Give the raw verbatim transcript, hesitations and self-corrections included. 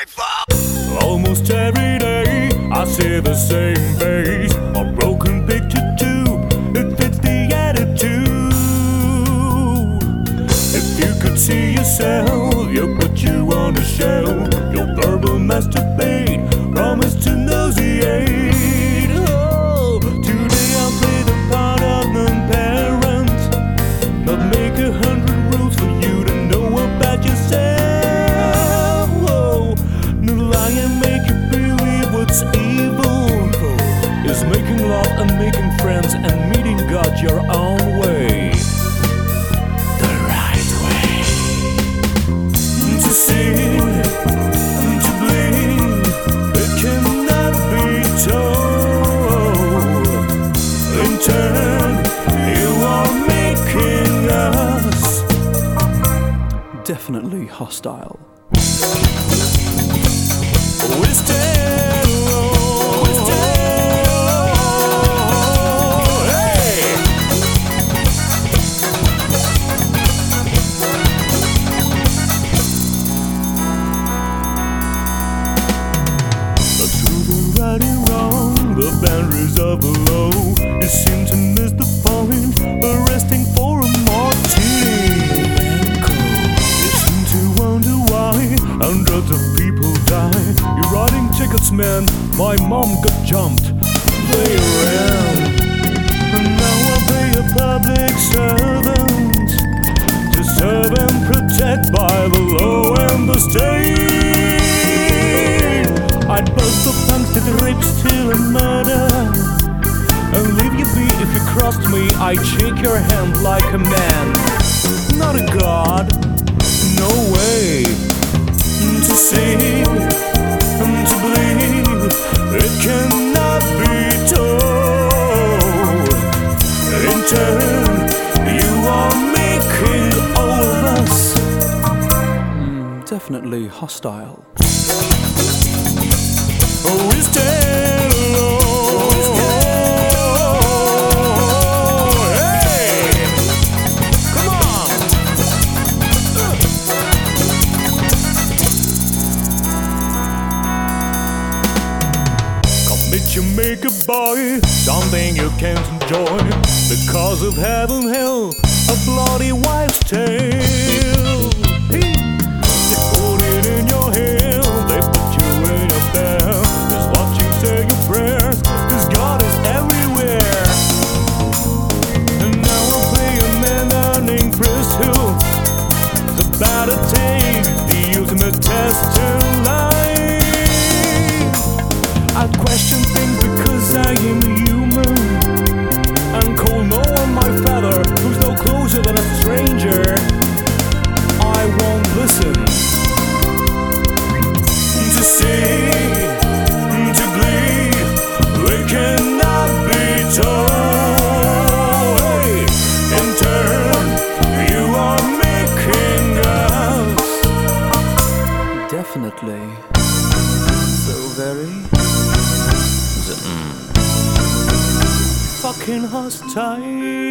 ungrateful. Almost every day I see the same face, a broken picture too, it fits the attitude. If you could see yourself, you'll put you on a shelf. Your verbal masturbate, promise to nauseate. Oh, today I'll play the part of non-parent, not make a hundred rules for you to know about yourself. Oh, no lie and make you believe what's evil is making love and making friends and meeting God your own way. The right way. To see, to bleed, it cannot be told. In turn, you are making us definitely hostile. We stand alone. We stand alone. Hey! The truth and right and wrong, the boundaries of the law. You seem to miss the point, arresting for a martini. You seem to wonder why hundreds of people die. You're writing tickets, man. My mom got jumped. Play around. And now I'll be a public servant, to serve and protect by the law and the state. I'd bust the punks to the rape, steal and murder, and leave you be if you crossed me. I'd shake your hand like a man, not a god. No way. To see, to believe, it cannot be told. In turn, you are making all of us mm, definitely hostile. Oh, we stand alone. We stand alone. Hey, come on. Commit you make a boy something you can't enjoy, because of heaven, hell, a bloody wife's tale. Hey. They put it in your hand, they put you in your bed. Just watch you say your prayers, 'cause God is everywhere. And now I'll play a man named Chris Hill. It's about to take the ultimate test in life. I question things because I am human, and call no one my father, who's no closer than a stranger. I won't listen. To see, to bleed, we cannot be told. Hey, in turn, you are making us definitely so very fucking hostile.